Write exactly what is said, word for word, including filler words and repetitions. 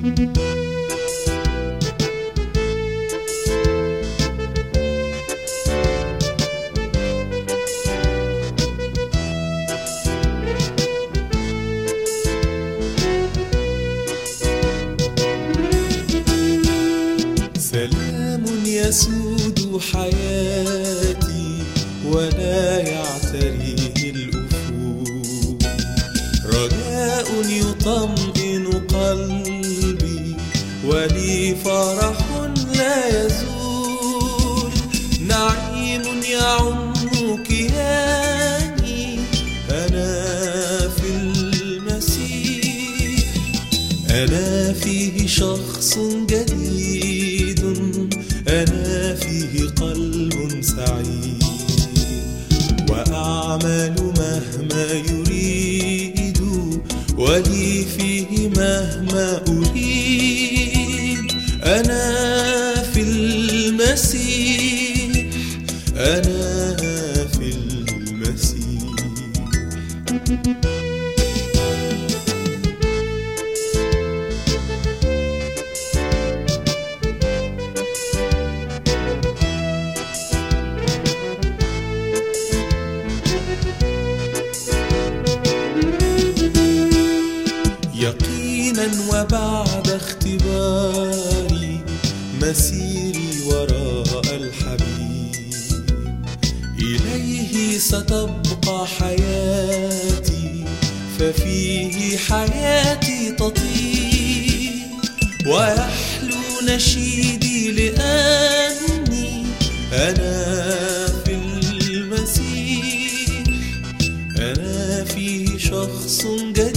سلام يسود حياتي ولا يعتريه الأفول، رجاء يطمئن قلبي ولي فرح لا يزول، نعيم يعم كياني أنا في المسيح، أنا فيه شخص جديد، أنا فيه قلب سعيد، وأعمل مهما يريد ولي فيه مهما أريد، أنا في المسيح، أنا في المسيح. يقينا وبعد اختباري مسيري وراء الحبيب، إليه ستبقى حياتي، ففيه حياتي تطيب، ويحلو نشيدي لأني أنا في المسيح، أنا فيه شخص جديد،